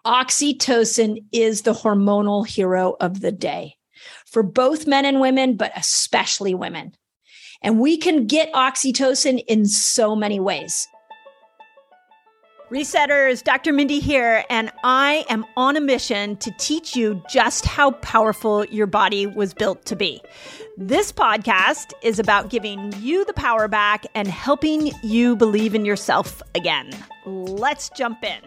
Oxytocin is the hormonal hero of the day for both men and women, but especially women. And we can get oxytocin in so many ways. Resetters, Dr. Mindy here, and I am on a mission to teach you just how powerful your body was built to be. This podcast is about giving you the power back and helping you believe in yourself again. Let's jump in.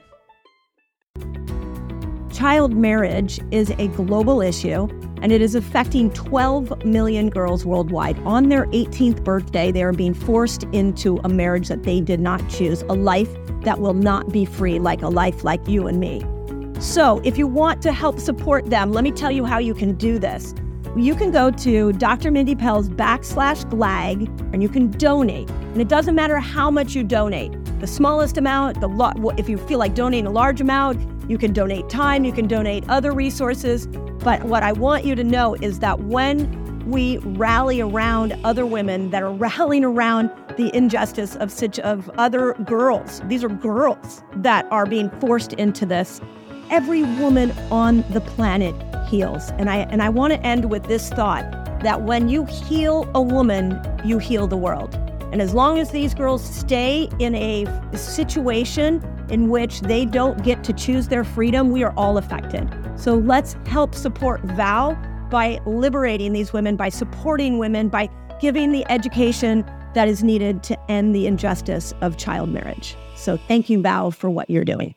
Child marriage is a global issue, and it is affecting 12 million girls worldwide. On their 18th birthday, they are being forced into a marriage that they did not choose, a life that will not be free, like a life like you and me. So if you want to help support them, let me tell you how you can do this. You can go to Dr. Mindy Pelz /GLAG, and you can donate. And it doesn't matter how much you donate. The smallest amount, if you feel like donating a large amount, you can donate time, you can donate other resources. But what I want you to know is that when we rally around other women that are rallying around the injustice of other girls, these are girls that are being forced into this, every woman on the planet heals. And I want to end with this thought, that when you heal a woman, you heal the world. And as long as these girls stay in a situation in which they don't get to choose their freedom, we are all affected. So let's help support VOW by liberating these women, by supporting women, by giving the education that is needed to end the injustice of child marriage. So thank you, VOW, for what you're doing.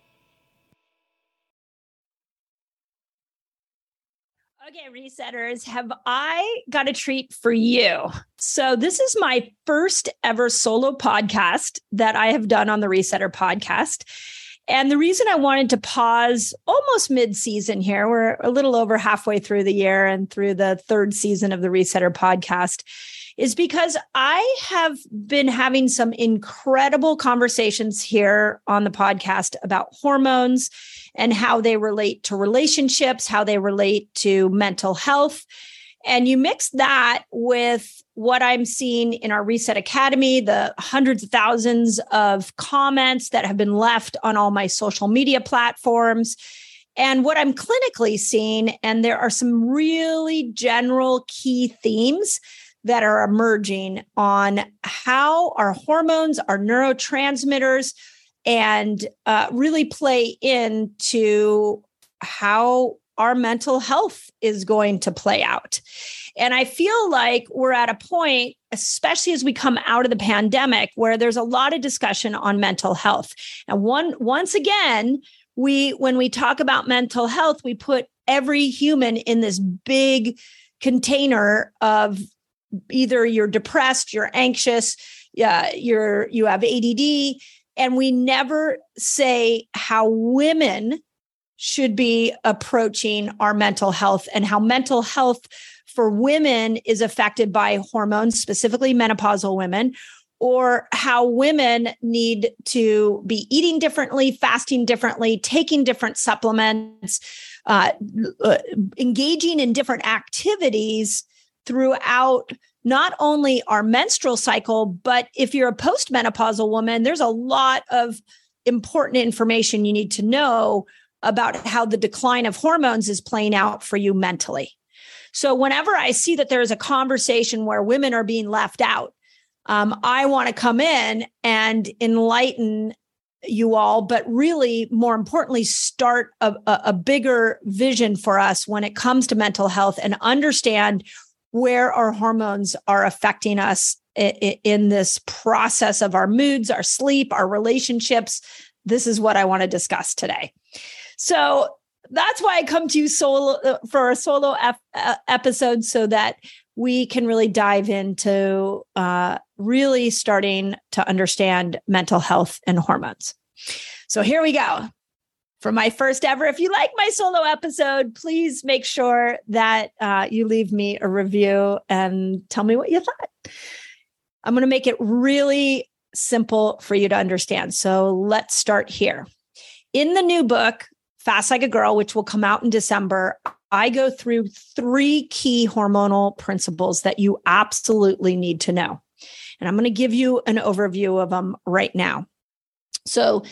Okay, Resetters, have I got a treat for you? So this is my first ever solo podcast that I have done on the Resetter podcast. And the reason I wanted to pause almost mid-season here, we're a little over halfway through the year and through the third season of the Resetter podcast, is because I have been having some incredible conversations here on the podcast about hormones and how they relate to relationships, how they relate to mental health. And you mix that with what I'm seeing in our Reset Academy, the hundreds of thousands of comments that have been left on all my social media platforms, and what I'm clinically seeing. And there are some really general key themes that are emerging on how our hormones, our neurotransmitters, and really play into how our mental health is going to play out. And I feel like we're at a point, especially as we come out of the pandemic, where there's a lot of discussion on mental health. And once again, when we talk about mental health, we put every human in this big container of either you're depressed, you're anxious, you have ADD, and we never say how women should be approaching our mental health and how mental health for women is affected by hormones, specifically menopausal women, or how women need to be eating differently, fasting differently, taking different supplements, engaging in different activities throughout not only our menstrual cycle, but if you're a postmenopausal woman, there's a lot of important information you need to know about how the decline of hormones is playing out for you mentally. So whenever I see that there is a conversation where women are being left out, I want to come in and enlighten you all, but really, more importantly, start a bigger vision for us when it comes to mental health and understand where our hormones are affecting us in this process of our moods, our sleep, our relationships. This is what I want to discuss today. So that's why I come to you for a solo episode, so that we can really dive into really starting to understand mental health and hormones. So here we go. For my first ever, if you like my solo episode, please make sure that you leave me a review and tell me what you thought. I'm going to make it really simple for you to understand. So let's start here. In the new book, Fast Like a Girl, which will come out in December, I go through 3 key hormonal principles that you absolutely need to know. And I'm going to give you an overview of them right now. So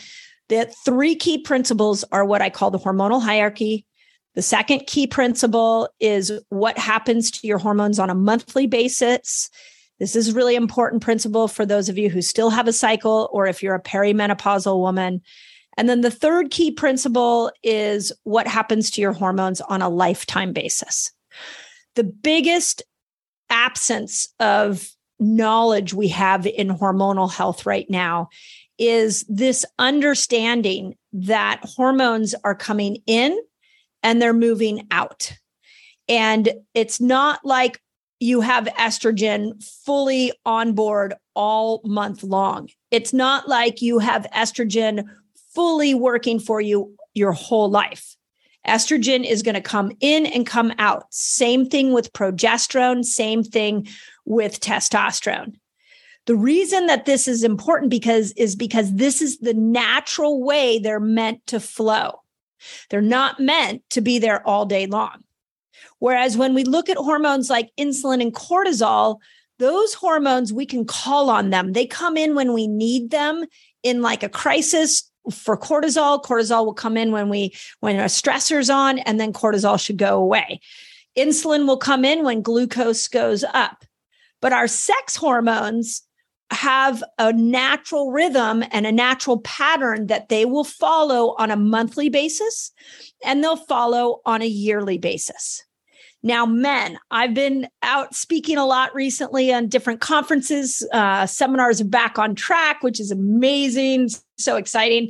The three key principles are what I call the hormonal hierarchy. The second key principle is what happens to your hormones on a monthly basis. This is a really important principle for those of you who still have a cycle or if you're a perimenopausal woman. And then the third key principle is what happens to your hormones on a lifetime basis. The biggest absence of knowledge we have in hormonal health right now is this understanding that hormones are coming in and they're moving out. And it's not like you have estrogen fully on board all month long. It's not like you have estrogen fully working for you your whole life. Estrogen is going to come in and come out. Same thing with progesterone, same thing with testosterone. The reason that this is important is because this is the natural way they're meant to flow. They're not meant to be there all day long. Whereas when we look at hormones like insulin and cortisol, those hormones, we can call on them. They come in when we need them in like a crisis. For cortisol will come in when a stressor's on, and then cortisol should go away. Insulin will come in when glucose goes up. But our sex hormones have a natural rhythm and a natural pattern that they will follow on a monthly basis, and they'll follow on a yearly basis. Now, men, I've been out speaking a lot recently on different conferences. Seminars are back on track, which is amazing. So exciting.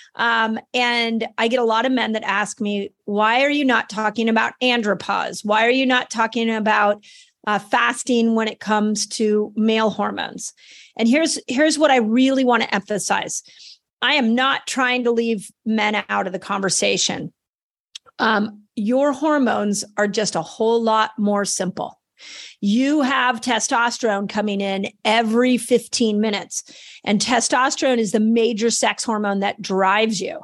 And I get a lot of men that ask me, why are you not talking about andropause? Why are you not talking about fasting when it comes to male hormones? And here's what I really want to emphasize. I am not trying to leave men out of the conversation. Your hormones are just a whole lot more simple. You have testosterone coming in every 15 minutes, and testosterone is the major sex hormone that drives you.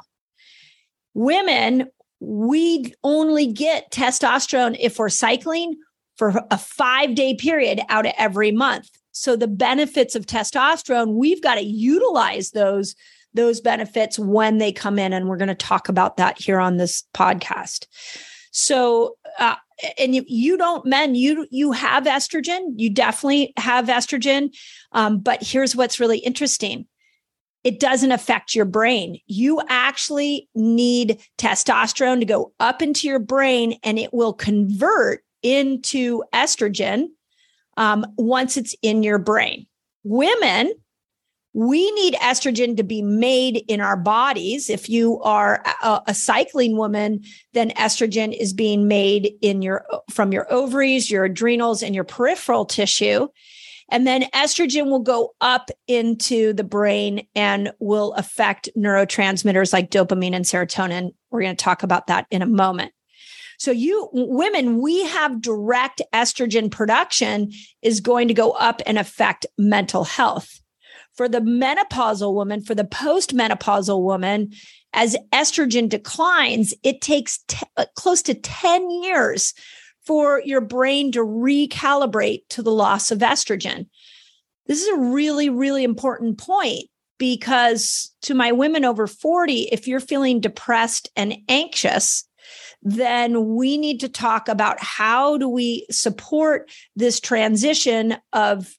Women, we only get testosterone if we're cycling for a 5-day period out of every month. So the benefits of testosterone, we've got to utilize those benefits when they come in. And we're going to talk about that here on this podcast. So, and you don't, men, you have estrogen, you definitely have estrogen. But here's what's really interesting. It doesn't affect your brain. You actually need testosterone to go up into your brain, and it will convert into estrogen once it's in your brain. Women, we need estrogen to be made in our bodies. If you are a cycling woman, then estrogen is being made from your ovaries, your adrenals, and your peripheral tissue. And then estrogen will go up into the brain and will affect neurotransmitters like dopamine and serotonin. We're going to talk about that in a moment. So you women, we have direct estrogen production is going to go up and affect mental health. For the menopausal woman, for the postmenopausal woman, as estrogen declines, it takes close to 10 years for your brain to recalibrate to the loss of estrogen. This is a really, really important point, because to my women over 40, if you're feeling depressed and anxious, then we need to talk about how do we support this transition of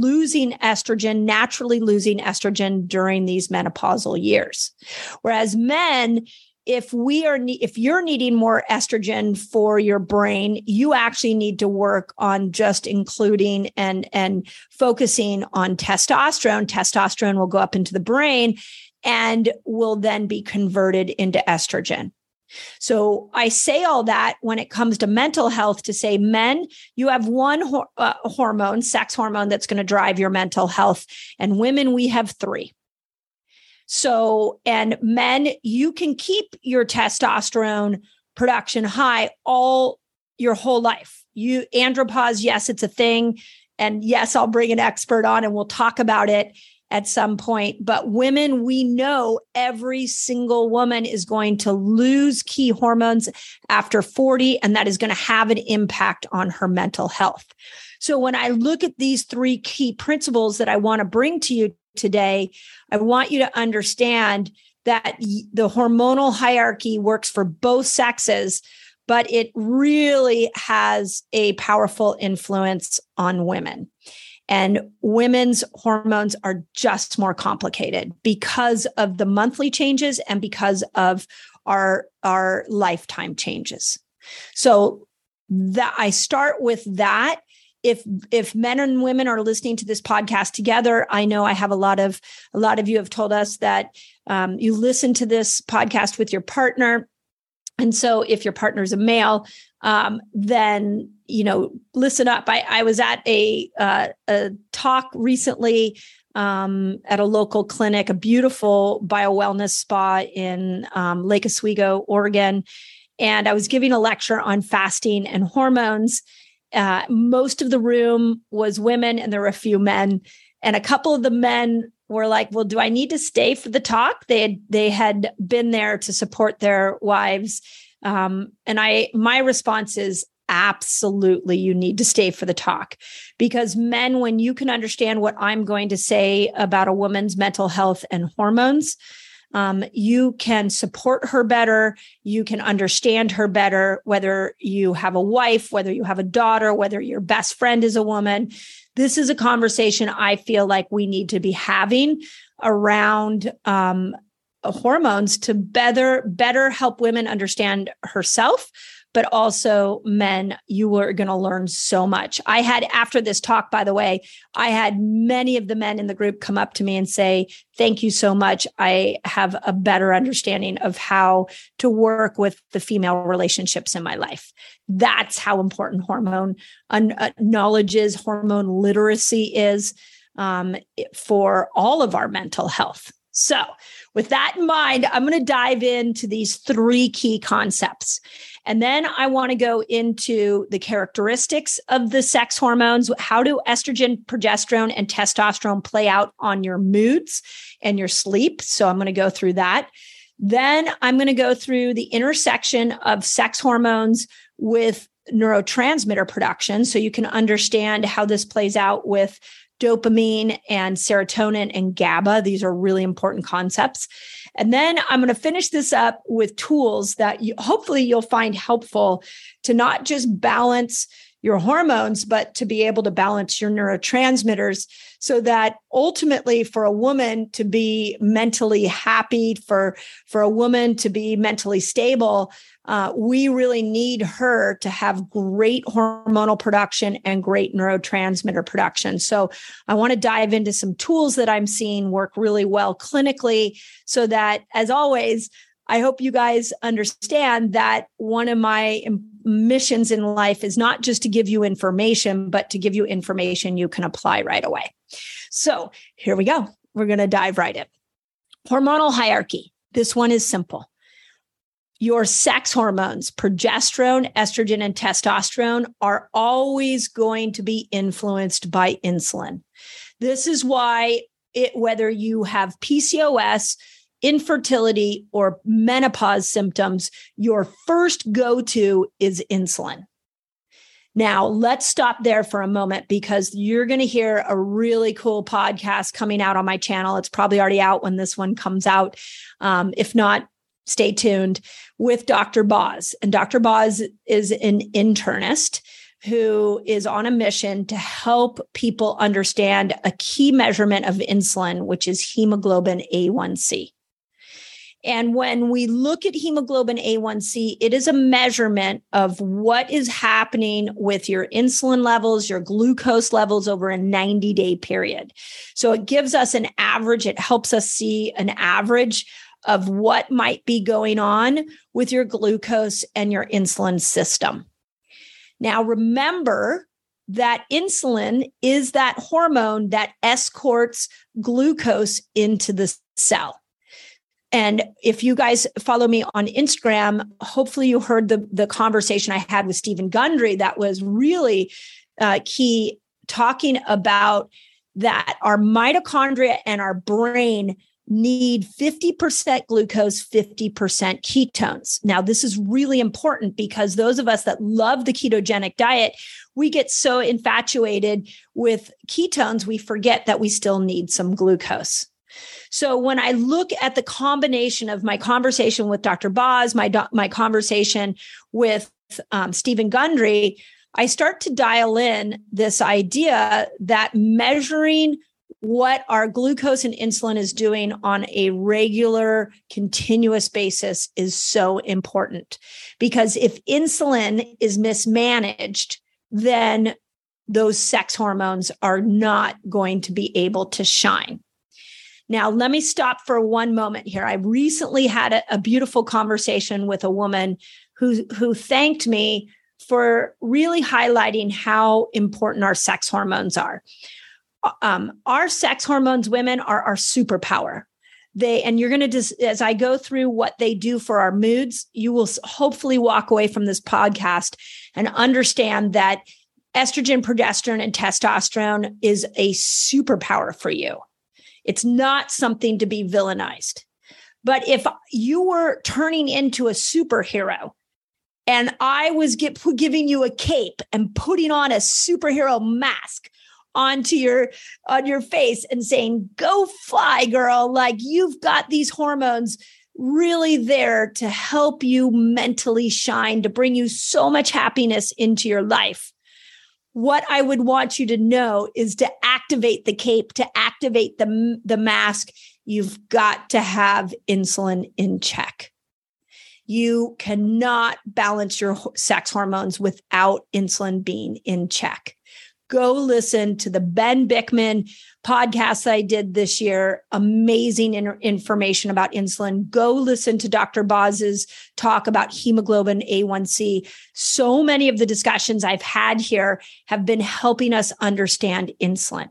naturally losing estrogen during these menopausal years. Whereas men, if you're needing more estrogen for your brain, you actually need to work on just including and focusing on testosterone. Testosterone will go up into the brain and will then be converted into estrogen. So I say all that when it comes to mental health to say, men, you have one hormone, sex hormone, that's going to drive your mental health. And women, we have 3. So, and men, you can keep your testosterone production high your whole life. Andropause, yes, it's a thing. And yes, I'll bring an expert on and we'll talk about it at some point. But women, we know every single woman is going to lose key hormones after 40, and that is going to have an impact on her mental health. So when I look at these 3 key principles that I want to bring to you today, I want you to understand that the hormonal hierarchy works for both sexes, but it really has a powerful influence on women. And women's hormones are just more complicated because of the monthly changes and because of our lifetime changes. So that I start with that. If men and women are listening to this podcast together, I know I have a lot of you have told us that you listen to this podcast with your partner. And so if your partner is a male, then, listen up. I was at a talk recently at a local clinic, a beautiful bio-wellness spa in Lake Oswego, Oregon. And I was giving a lecture on fasting and hormones. Most of the room was women and there were a few men. And a couple of the men were like, well, do I need to stay for the talk? They had been there to support their wives. And my response is absolutely, you need to stay for the talk, because men, when you can understand what I'm going to say about a woman's mental health and hormones, you can support her better. You can understand her better, whether you have a wife, whether you have a daughter, whether your best friend is a woman. This is a conversation I feel like we need to be having around hormones to better help women understand herself. But also men, you are going to learn so much. After this talk, by the way, I had many of the men in the group come up to me and say, thank you so much. I have a better understanding of how to work with the female relationships in my life. That's how important hormone knowledge is, hormone literacy is for all of our mental health. So with that in mind, I'm going to dive into these 3 key concepts. And then I want to go into the characteristics of the sex hormones. How do estrogen, progesterone, and testosterone play out on your moods and your sleep? So I'm going to go through that. Then I'm going to go through the intersection of sex hormones with neurotransmitter production, so you can understand how this plays out with dopamine and serotonin and GABA. These are really important concepts. And then I'm going to finish this up with tools that hopefully you'll find helpful to not just balance your hormones, but to be able to balance your neurotransmitters, so that ultimately for a woman to be mentally happy, for a woman to be mentally stable, we really need her to have great hormonal production and great neurotransmitter production. So I want to dive into some tools that I'm seeing work really well clinically, so that, as always, I hope you guys understand that one of my missions in life is not just to give you information, but to give you information you can apply right away. So here we go. We're going to dive right in. Hormonal hierarchy. This one is simple. Your sex hormones, progesterone, estrogen, and testosterone, are always going to be influenced by insulin. This is why whether you have PCOS, infertility, or menopause symptoms, your first go-to is insulin. Now, let's stop there for a moment, because you're going to hear a really cool podcast coming out on my channel. It's probably already out when this one comes out. If not, stay tuned, with Dr. Boz. And Dr. Boz is an internist who is on a mission to help people understand a key measurement of insulin, which is hemoglobin A1C. And when we look at hemoglobin A1C, it is a measurement of what is happening with your insulin levels, your glucose levels over a 90-day period. So it gives us an average. It helps us see an average of what might be going on with your glucose and your insulin system. Now, remember that insulin is that hormone that escorts glucose into the cell. And if you guys follow me on Instagram, hopefully you heard the conversation I had with Stephen Gundry that was really key, talking about that our mitochondria and our brain need 50% glucose, 50% ketones. Now, this is really important, because those of us that love the ketogenic diet, we get so infatuated with ketones, we forget that we still need some glucose. So when I look at the combination of my conversation with Dr. Boz, my conversation with Stephen Gundry, I start to dial in this idea that measuring what our glucose and insulin is doing on a regular, continuous basis is so important. Because if insulin is mismanaged, then those sex hormones are not going to be able to shine. Now, let me stop for one moment here. I recently had a beautiful conversation with a woman who thanked me for really highlighting how important our sex hormones are. Our sex hormones, women, are our superpower. And you're going to as I go through what they do for our moods, you will hopefully walk away from this podcast and understand that estrogen, progesterone, and testosterone is a superpower for you. It's not something to be villainized. But if you were turning into a superhero and I was giving you a cape and putting on a superhero mask on your face and saying, go fly, girl, like you've got these hormones really there to help you mentally shine, to bring you so much happiness into your life. What I would want you to know is to activate the cape, to activate the mask, you've got to have insulin in check. You cannot balance your sex hormones without insulin being in check. Go listen to the Ben Bikman podcast that I did this year. Amazing information about insulin. Go listen to Dr. Boz's talk about hemoglobin A1C. So many of the discussions I've had here have been helping us understand insulin.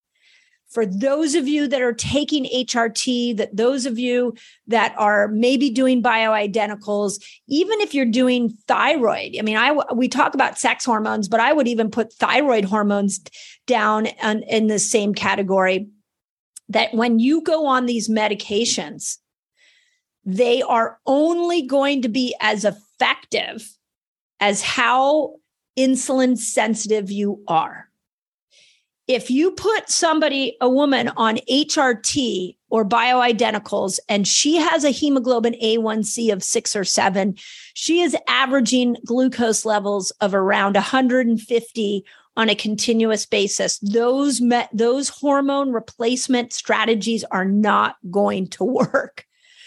For those of you that are taking HRT, those of you that are maybe doing bioidenticals, even if you're doing thyroid, I mean, we talk about sex hormones, but I would even put thyroid hormones down in the same category, that when you go on these medications, they are only going to be as effective as how insulin sensitive you are. If you put a woman on HRT or bioidenticals, and she has a hemoglobin A1C of 6 or 7, she is averaging glucose levels of around 150 on a continuous basis. Those hormone replacement strategies are not going to work.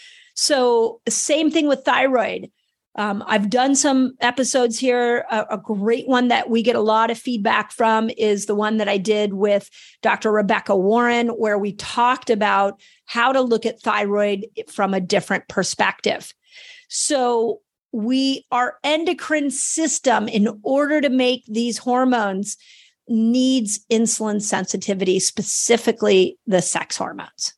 So same thing with thyroid. I've done some episodes here. A great one that we get a lot of feedback from is the one that I did with Dr. Rebecca Warren, where we talked about how to look at thyroid from a different perspective. So our endocrine system, in order to make these hormones, needs insulin sensitivity, specifically the sex hormones.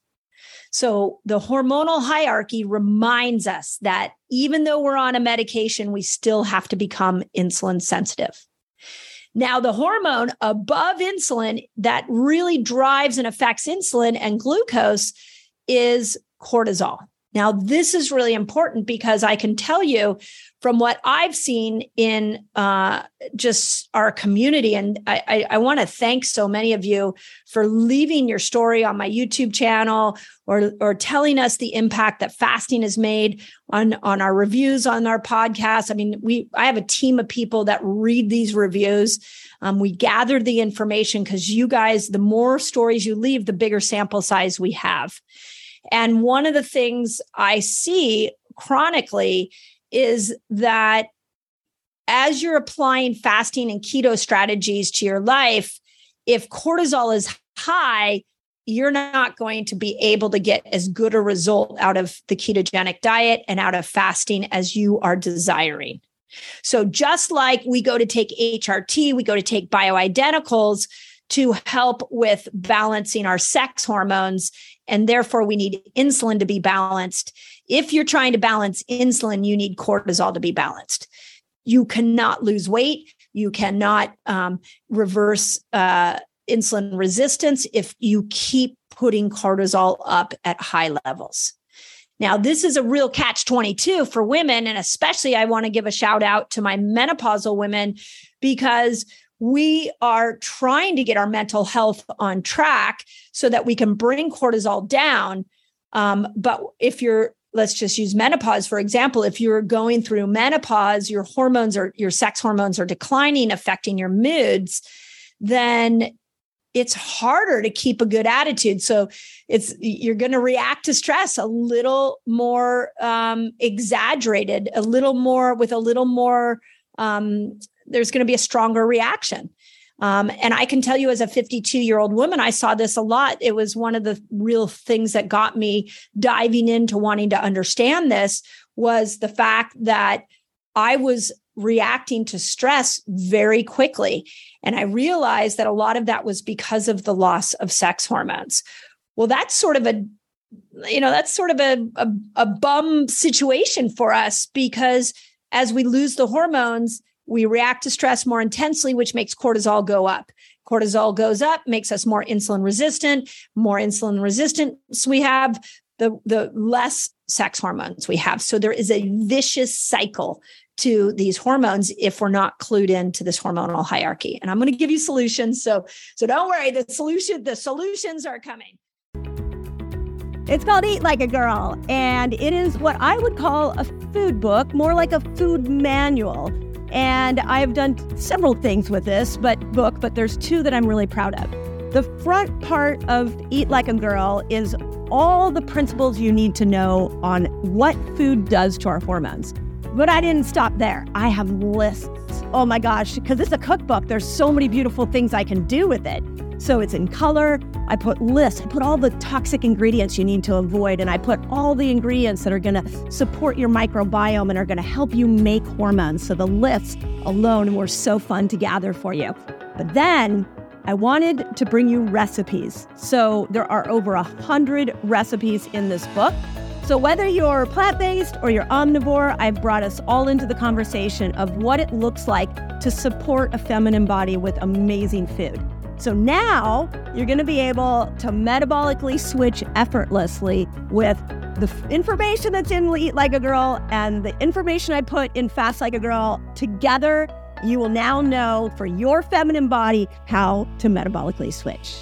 So the hormonal hierarchy reminds us that even though we're on a medication, we still have to become insulin sensitive. Now, the hormone above insulin that really drives and affects insulin and glucose is cortisol. Now, this is really important because I can tell you from what I've seen in just our community, and I want to thank so many of you for leaving your story on my YouTube channel or telling us the impact that fasting has made on our reviews on our podcast. I mean, I have a team of people that read these reviews. We gather the information because you guys, the more stories you leave, the bigger sample size we have. And one of the things I see chronically is that as you're applying fasting and keto strategies to your life, if cortisol is high, you're not going to be able to get as good a result out of the ketogenic diet and out of fasting as you are desiring. So just like we go to take HRT, we go to take bioidenticals to help with balancing our sex hormones, and therefore we need insulin to be balanced. If you're trying to balance insulin, you need cortisol to be balanced. You cannot lose weight. You cannot reverse insulin resistance if you keep putting cortisol up at high levels. Now, this is a real catch-22 for women, and especially I want to give a shout out to my menopausal women, because we are trying to get our mental health on track so that we can bring cortisol down. But if let's just use menopause, for example, if you're going through menopause, your sex hormones are declining, affecting your moods, then it's harder to keep a good attitude. So you're going to react to stress a little more exaggerated, there's going to be a stronger reaction. And I can tell you as a 52-year-old woman, I saw this a lot. It was one of the real things that got me diving into wanting to understand this was the fact that I was reacting to stress very quickly. And I realized that a lot of that was because of the loss of sex hormones. Well, that's sort of a bum situation for us, because as we lose the hormones, we react to stress more intensely, which makes cortisol go up. Cortisol goes up, makes us more insulin resistant. More insulin resistance we have, the less sex hormones we have. So there is a vicious cycle to these hormones if we're not clued into this hormonal hierarchy. And I'm going to give you solutions. So don't worry, the solutions are coming. It's called Eat Like a Girl, and it is what I would call a food book, more like a food manual. And I've done several things with this but there's two that I'm really proud of. The front part of Eat Like a Girl is all the principles you need to know on what food does to our hormones. But I didn't stop there. I have lists. Oh my gosh, because it's a cookbook, there's so many beautiful things I can do with it. So it's in color. I put lists. I put all the toxic ingredients you need to avoid. And I put all the ingredients that are going to support your microbiome and are going to help you make hormones. So the lists alone were so fun to gather for you. But then I wanted to bring you recipes. So there are over 100 recipes in this book. So whether you're plant-based or you're omnivore, I've brought us all into the conversation of what it looks like to support a feminine body with amazing food. So now you're going to be able to metabolically switch effortlessly with the information that's in Eat Like a Girl and the information I put in Fast Like a Girl. Together, you will now know for your feminine body how to metabolically switch.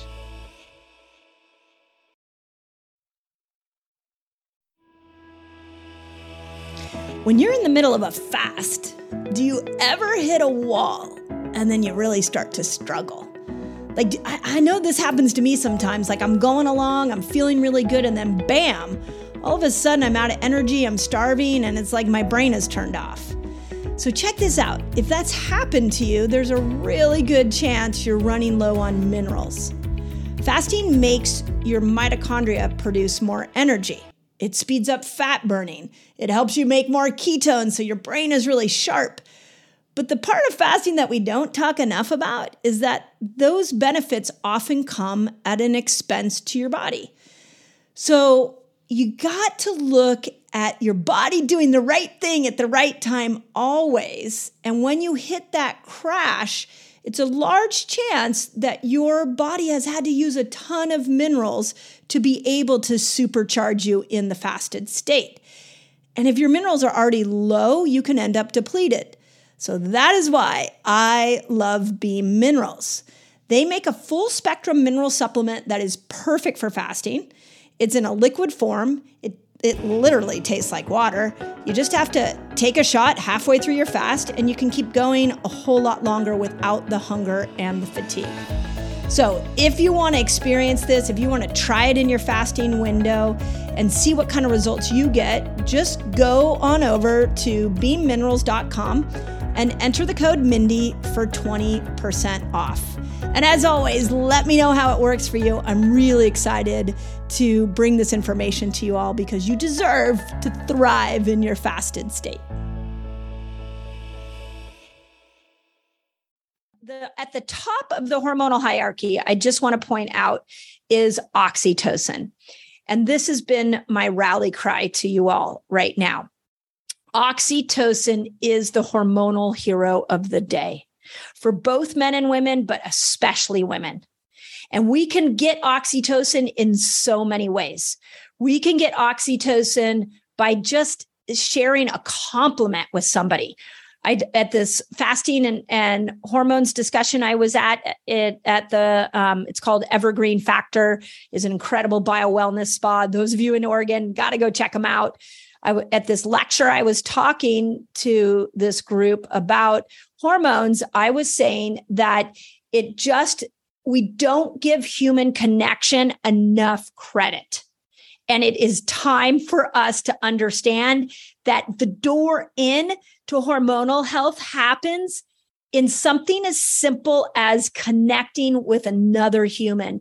When you're in the middle of a fast, do you ever hit a wall and then you really start to struggle? Like, I know this happens to me sometimes. Like, I'm going along, I'm feeling really good, and then bam, all of a sudden I'm out of energy, I'm starving, and it's like my brain is turned off. So check this out. If that's happened to you, there's a really good chance you're running low on minerals. Fasting makes your mitochondria produce more energy. It speeds up fat burning. It helps you make more ketones, so your brain is really sharp. But the part of fasting that we don't talk enough about is that those benefits often come at an expense to your body. So you got to look at your body doing the right thing at the right time always. And when you hit that crash, it's a large chance that your body has had to use a ton of minerals to be able to supercharge you in the fasted state. And if your minerals are already low, you can end up depleted. So that is why I love Beam Minerals. They make a full spectrum mineral supplement that is perfect for fasting. It's in a liquid form. It literally tastes like water. You just have to take a shot halfway through your fast, and you can keep going a whole lot longer without the hunger and the fatigue. So if you want to experience this, if you want to try it in your fasting window and see what kind of results you get, just go on over to beamminerals.com and enter the code Mindy for 20% off. And as always, let me know how it works for you. I'm really excited to bring this information to you all because you deserve to thrive in your fasted state. At the top of the hormonal hierarchy, I just want to point out is oxytocin. And this has been my rally cry to you all right now. Oxytocin is the hormonal hero of the day for both men and women, but especially women. And we can get oxytocin in so many ways. We can get oxytocin by just sharing a compliment with somebody. at this fasting and hormones discussion I was at the it's called Evergreen Factor, is an incredible bio-wellness spa. Those of you in Oregon, got to go check them out. At this lecture, I was talking to this group about hormones. I was saying that we don't give human connection enough credit. And it is time for us to understand that the door in to hormonal health happens in something as simple as connecting with another human.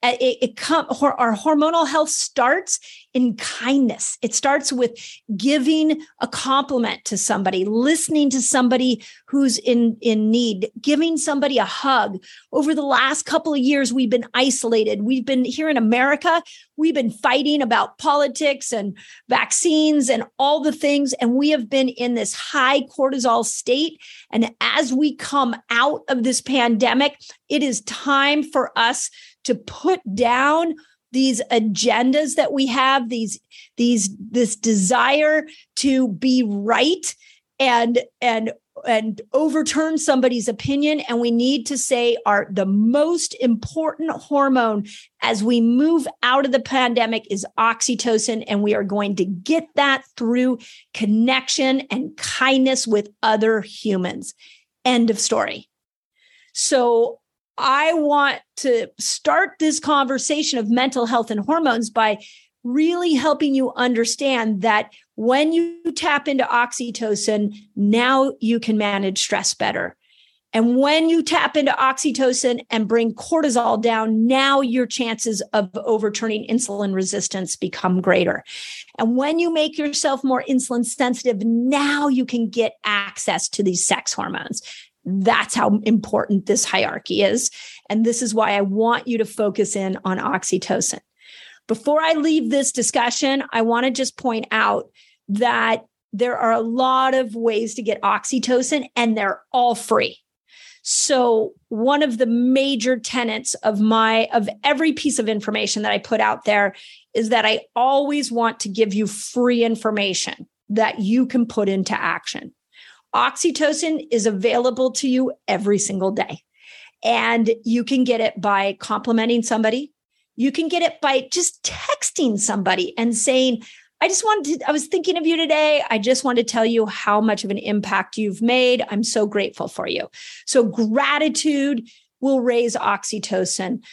Our hormonal health starts in kindness. It starts with giving a compliment to somebody, listening to somebody who's in need, giving somebody a hug. Over the last couple of years, we've been isolated. We've been here in America. We've been fighting about politics and vaccines and all the things. And we have been in this high cortisol state. And as we come out of this pandemic, it is time for us to put down these agendas that we have, this desire to be right and overturn somebody's opinion. And we need to say the most important hormone as we move out of the pandemic is oxytocin. And we are going to get that through connection and kindness with other humans. End of story. So I want to start this conversation of mental health and hormones by really helping you understand that when you tap into oxytocin, now you can manage stress better. And when you tap into oxytocin and bring cortisol down, now your chances of overturning insulin resistance become greater. And when you make yourself more insulin sensitive, now you can get access to these sex hormones. That's how important this hierarchy is. And this is why I want you to focus in on oxytocin. Before I leave this discussion, I want to just point out that there are a lot of ways to get oxytocin, and they're all free. So one of the major tenets of every piece of information that I put out there is that I always want to give you free information that you can put into action. Oxytocin is available to you every single day. And you can get it by complimenting somebody. You can get it by just texting somebody and saying, I was thinking of you today. I just want to tell you how much of an impact you've made. I'm so grateful for you. So gratitude will raise oxytocin.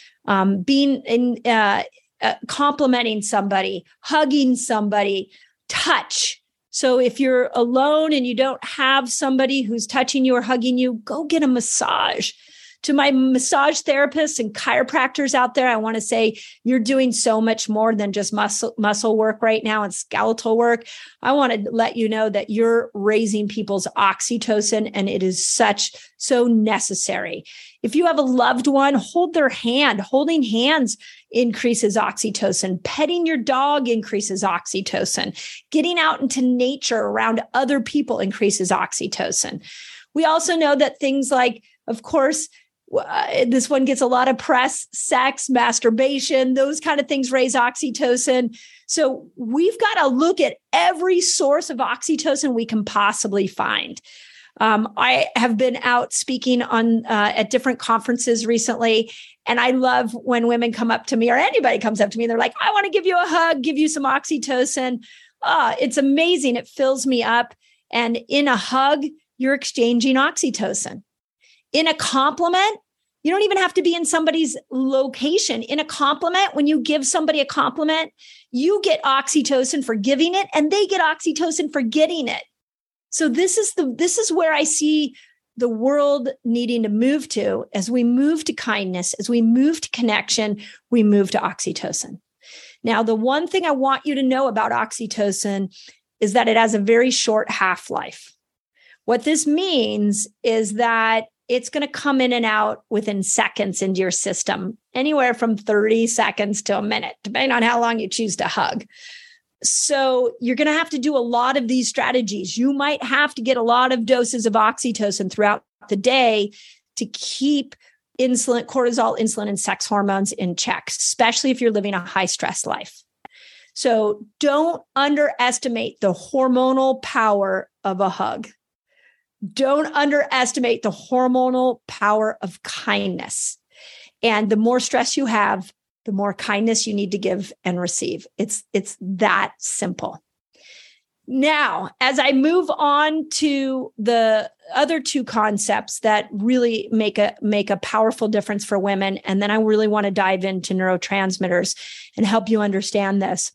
Complimenting somebody, hugging somebody, touch. So if you're alone and you don't have somebody who's touching you or hugging you, go get a massage. To my massage therapists and chiropractors out there, I want to say you're doing so much more than just muscle work right now and skeletal work. I want to let you know that you're raising people's oxytocin, and it is so necessary. If you have a loved one, hold their hand. Holding hands increases oxytocin. Petting your dog increases oxytocin. Getting out into nature around other people increases oxytocin. We also know that things like, of course, this one gets a lot of press, sex, masturbation, those kind of things raise oxytocin. So we've got to look at every source of oxytocin we can possibly find. I have been out speaking at different conferences recently, and I love when women come up to me or anybody comes up to me and they're like, I want to give you a hug, give you some oxytocin. It's amazing. It fills me up. And in a hug, you're exchanging oxytocin. In a compliment, you don't even have to be in somebody's location. In a compliment, when you give somebody a compliment, you get oxytocin for giving it, and they get oxytocin for getting it. So this is where I see the world needing to move to. As we move to kindness, as we move to connection, we move to oxytocin. Now, the one thing I want you to know about oxytocin is that it has a very short half-life. What this means is that it's going to come in and out within seconds into your system, anywhere from 30 seconds to a minute, depending on how long you choose to hug. So you're going to have to do a lot of these strategies. You might have to get a lot of doses of oxytocin throughout the day to keep cortisol, insulin, and sex hormones in check, especially if you're living a high stress life. So don't underestimate the hormonal power of a hug. Don't underestimate the hormonal power of kindness. And the more stress you have, the more kindness you need to give and receive. It's that simple. Now, as I move on to the other two concepts that really make a powerful difference for women, and then I really want to dive into neurotransmitters and help you understand this.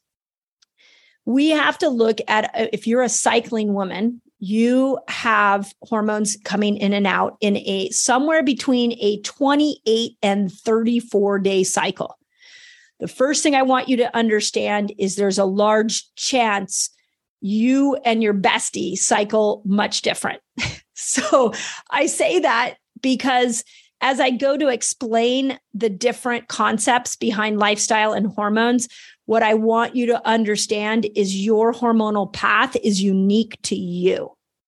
We have to look at, if you're a cycling woman, you have hormones coming in and out in a somewhere between a 28 and 34 day cycle. The first thing I want you to understand is there's a large chance you and your bestie cycle much different. So I say that because as I go to explain the different concepts behind lifestyle and hormones, what I want you to understand is your hormonal path is unique to you.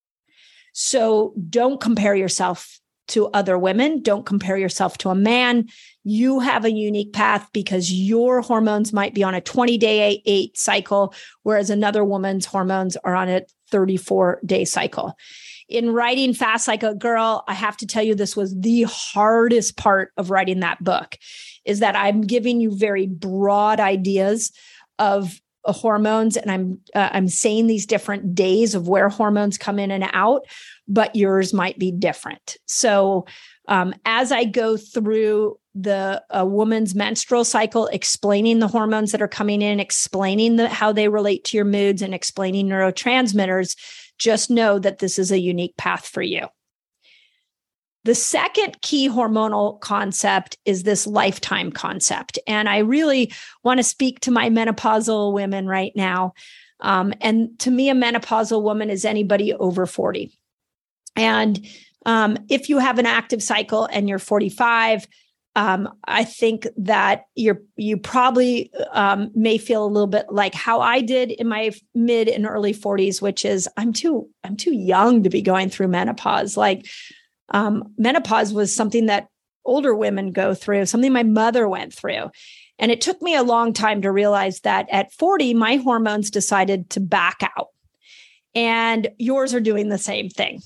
So don't compare yourself to other women. Don't compare yourself to a man. You have a unique path because your hormones might be on a 20-day cycle, whereas another woman's hormones are on a 34-day cycle. In writing Fast Like a Girl, I have to tell you, this was the hardest part of writing that book, is that I'm giving you very broad ideas of hormones, and I'm saying these different days of where hormones come in and out, but yours might be different. So as I go through a woman's menstrual cycle, explaining the hormones that are coming in, explaining how they relate to your moods, and explaining neurotransmitters, just know that this is a unique path for you. The second key hormonal concept is this lifetime concept. And I really want to speak to my menopausal women right now. And to me, a menopausal woman is anybody over 40. And if you have an active cycle and you're 45, I think that you probably may feel a little bit like how I did in my mid and early 40s, which is I'm too young to be going through menopause. Like menopause was something that older women go through, something my mother went through. And it took me a long time to realize that at 40, my hormones decided to back out, and yours are doing the same thing.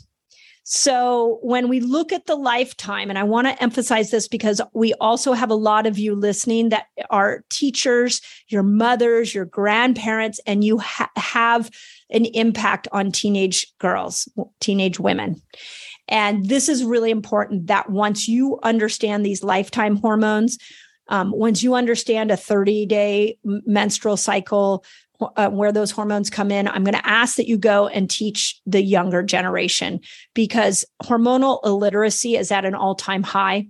So when we look at the lifetime, and I want to emphasize this because we also have a lot of you listening that are teachers, your mothers, your grandparents, and you have an impact on teenage girls, teenage women. And this is really important that once you understand these lifetime hormones, once you understand a 30-day menstrual cycle, where those hormones come in, I'm going to ask that you go and teach the younger generation, because hormonal illiteracy is at an all-time high.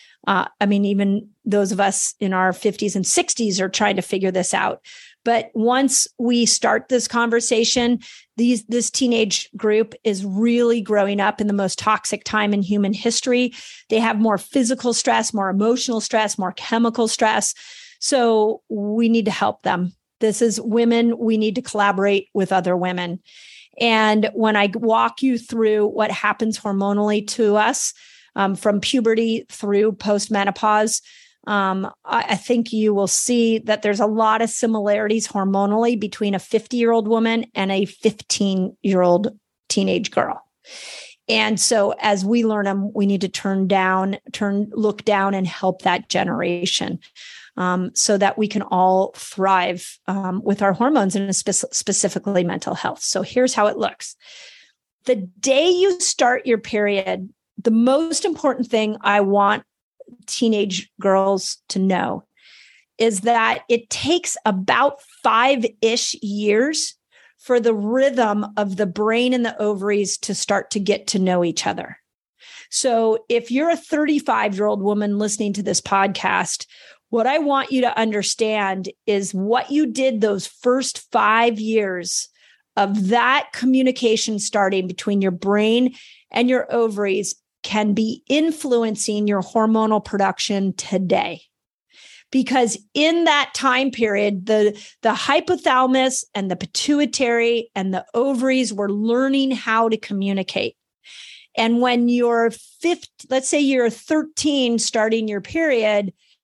Even those of us in our 50s and 60s are trying to figure this out. But once we start this conversation, this teenage group is really growing up in the most toxic time in human history. They have more physical stress, more emotional stress, more chemical stress. So we need to help them. This is women. We need to collaborate with other women. And when I walk you through what happens hormonally to us from puberty through postmenopause, I think you will see that there's a lot of similarities hormonally between a 50-year-old woman and a 15-year-old teenage girl. And so as we learn them, we need to look down and help that generation. So that we can all thrive with our hormones and specifically mental health. So here's how it looks. The day you start your period, the most important thing I want teenage girls to know is that it takes about 5-ish years for the rhythm of the brain and the ovaries to start to get to know each other. So if you're a 35-year-old woman listening to this podcast, what I want you to understand is what you did those first 5 years of that communication starting between your brain and your ovaries can be influencing your hormonal production today. Because in that time period, the hypothalamus and the pituitary and the ovaries were learning how to communicate. And when you're let's say you're 13 starting your period,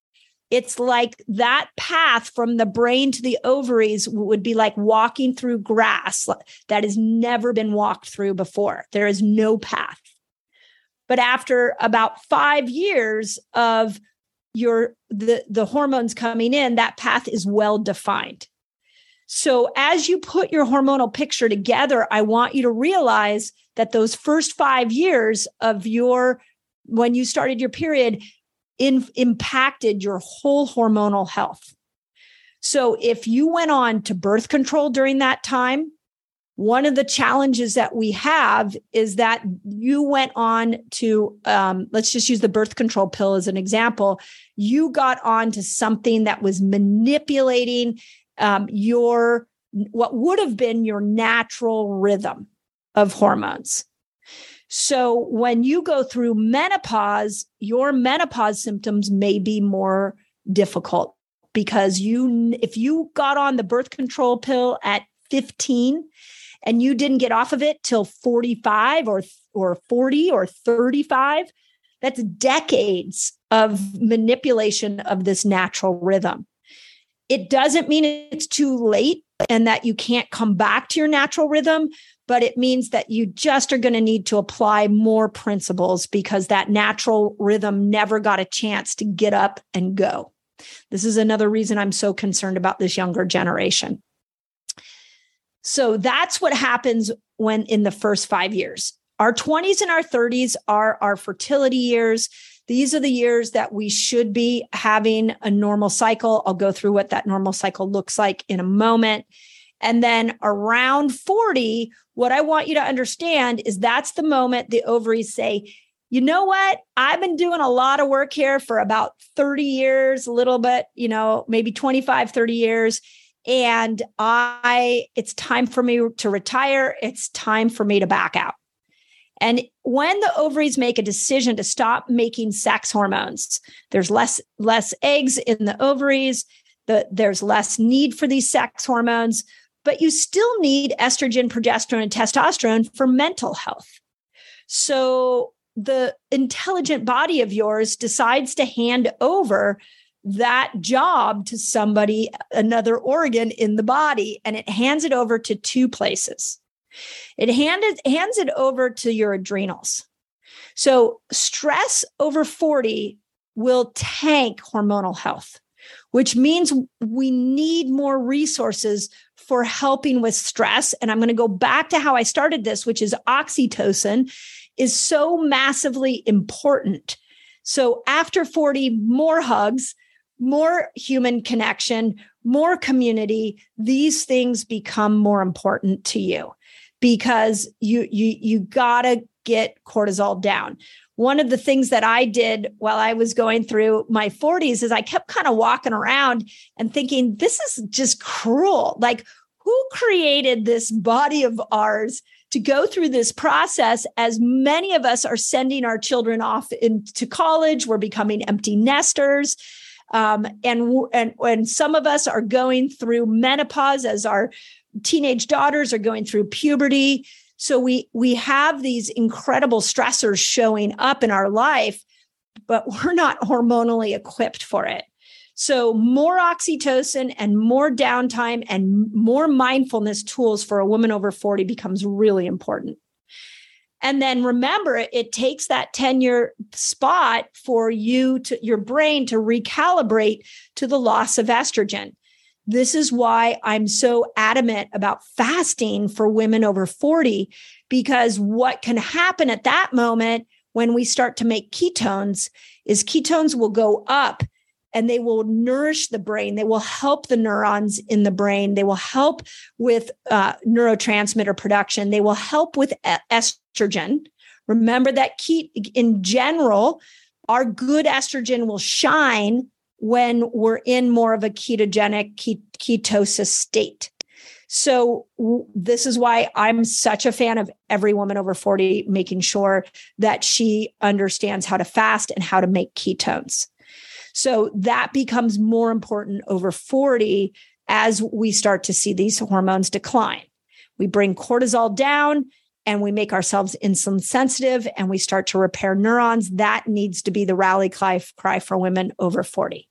It's like that path from the brain to the ovaries would be like walking through grass that has never been walked through before. There is no path. But after about 5 years of the hormones coming in, that path is well defined. So as you put your hormonal picture together, I want you to realize that those first 5 years of when you started your period impacted your whole hormonal health. So if you went on to birth control during that time, one of the challenges that we have is that you went on to, let's just use the birth control pill as an example. You got on to something that was manipulating what would have been your natural rhythm of hormones. So when you go through menopause, your menopause symptoms may be more difficult because if you got on the birth control pill at 15 and you didn't get off of it till 45 or 40 or 35, that's decades of manipulation of this natural rhythm. It doesn't mean it's too late and that you can't come back to your natural rhythm, but it means that you just are going to need to apply more principles because that natural rhythm never got a chance to get up and go. This is another reason I'm so concerned about this younger generation. So that's what happens when in the first 5 years. Our 20s and our 30s are our fertility years. These are the years that we should be having a normal cycle. I'll go through what that normal cycle looks like in a moment. And then around 40, what I want you to understand is that's the moment the ovaries say, you know what? I've been doing a lot of work here for about 30 years, a little bit, maybe 25, 30 years. And it's time for me to retire. It's time for me to back out. And when the ovaries make a decision to stop making sex hormones, there's less eggs in the ovaries, there's less need for these sex hormones, but you still need estrogen, progesterone, and testosterone for mental health. So the intelligent body of yours decides to hand over that job to somebody, another organ in the body, and it hands it over to two places. It hands it over to your adrenals. So stress over 40 will tank hormonal health, which means we need more resources for helping with stress. And I'm going to go back to how I started this, which is oxytocin is so massively important. So after 40, more hugs, more human connection, more community, these things become more important to you because you gotta get cortisol down. One of the things that I did while I was going through my 40s is I kept kind of walking around and thinking, this is just cruel. Like, who created this body of ours to go through this process as many of us are sending our children off into college? We're becoming empty nesters. And some of us are going through menopause as our teenage daughters are going through puberty. So we have these incredible stressors showing up in our life, but we're not hormonally equipped for it. So more oxytocin and more downtime and more mindfulness tools for a woman over 40 becomes really important. And then remember, it takes that 10-year spot for your brain to recalibrate to the loss of estrogen. This is why I'm so adamant about fasting for women over 40, because what can happen at that moment when we start to make ketones is ketones will go up and they will nourish the brain. They will help the neurons in the brain. They will help with neurotransmitter production. They will help with estrogen. Remember that in general, our good estrogen will shine when we're in more of a ketogenic ketosis state. So this is why I'm such a fan of every woman over 40 making sure that she understands how to fast and how to make ketones. So that becomes more important over 40 as we start to see these hormones decline. We bring cortisol down and we make ourselves insulin sensitive and we start to repair neurons. That needs to be the rally cry for women over 40.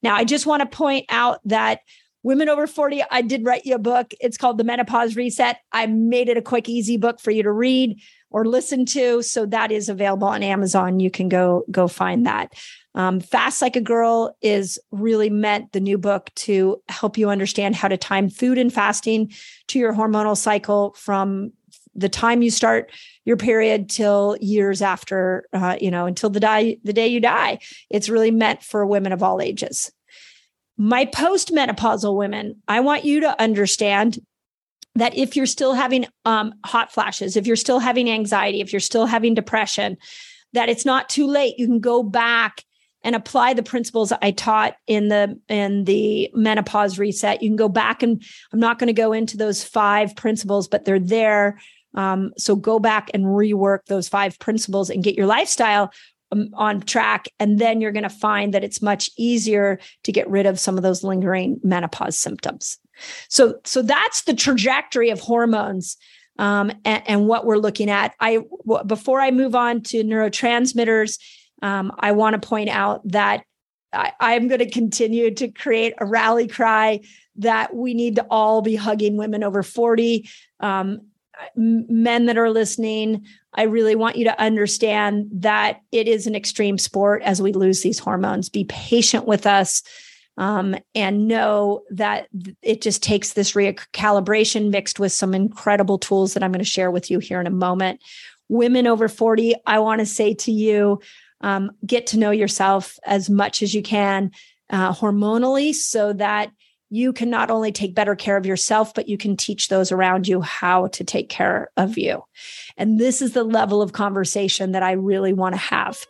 Now, I just want to point out that women over 40, I did write you a book. It's called The Menopause Reset. I made it a quick, easy book for you to read or listen to. So that is available on Amazon. You can go find that. Fast Like a Girl is really meant, the new book, to help you understand how to time food and fasting to your hormonal cycle from the time you start your period till years after, until the day you die. It's really meant for women of all ages. My postmenopausal women, I want you to understand that if you're still having hot flashes, if you're still having anxiety, if you're still having depression, that it's not too late. You can go back and apply the principles I taught in the menopause reset. You can go back, and I'm not going to go into those 5 principles, but they're there. So go back and rework those 5 principles and get your lifestyle on track. And then you're going to find that it's much easier to get rid of some of those lingering menopause symptoms. So that's the trajectory of hormones and what we're looking at. Before I move on to neurotransmitters, I want to point out that I'm going to continue to create a rally cry that we need to all be hugging women over 40. Men that are listening, I really want you to understand that it is an extreme sport as we lose these hormones. Be patient with us and know that it just takes this recalibration mixed with some incredible tools that I'm going to share with you here in a moment. Women over 40, I want to say to you, get to know yourself as much as you can hormonally, so that you can not only take better care of yourself, but you can teach those around you how to take care of you. And this is the level of conversation that I really want to have.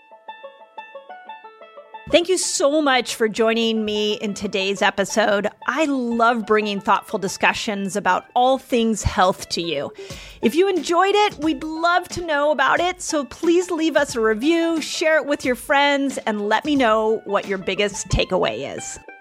Thank you so much for joining me in today's episode. I love bringing thoughtful discussions about all things health to you. If you enjoyed it, we'd love to know about it. So please leave us a review, share it with your friends, and let me know what your biggest takeaway is.